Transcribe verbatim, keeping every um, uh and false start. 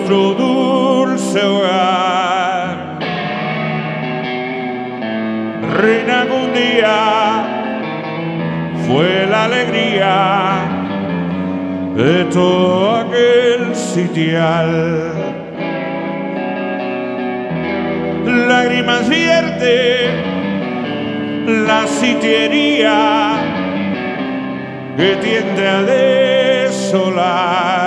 nuestro dulce hogar. Reina que un día fue la alegría de todo aquel sitial. Lágrimas vierte la sitiería que tiende a desolar.